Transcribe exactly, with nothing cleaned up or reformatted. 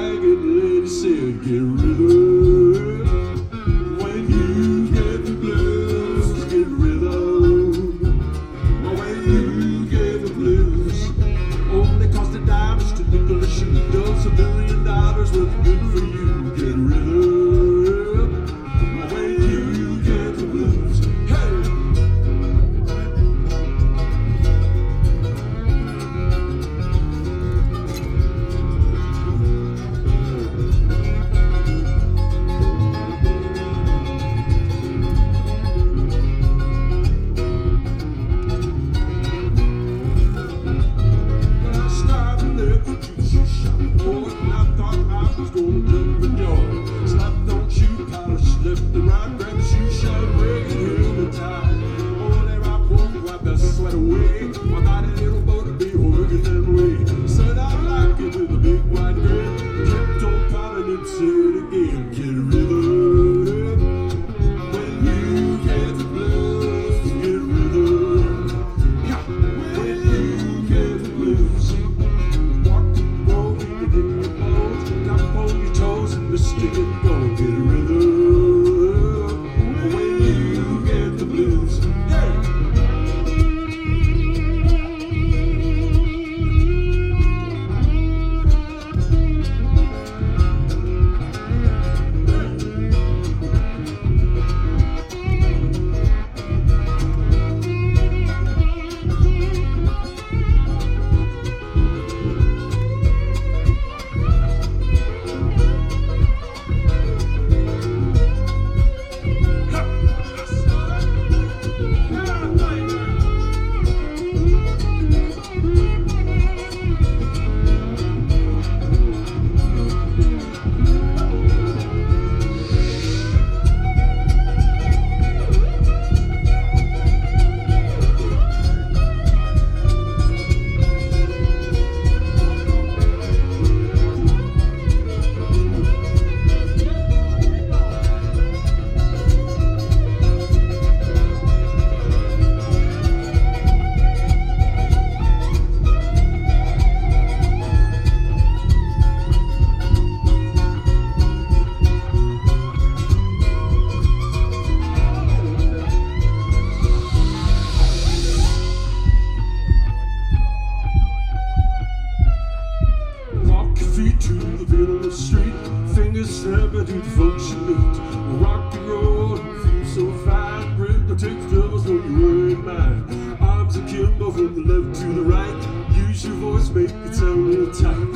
ragged lady said, get rhythm. When you get the blues, get rhythm. When you get the blues, only cost a dime just to nickel a shoe. Does a million dollars worth of good for you. Get rhythm. When you get the blues, hey. To the middle of the street, fingers snapping to the folks you meet. Rock and roll, feel so fine. Break the take the devils when you were in mine. Arms akimbo from the left to the right. Use your voice, make it sound real tight.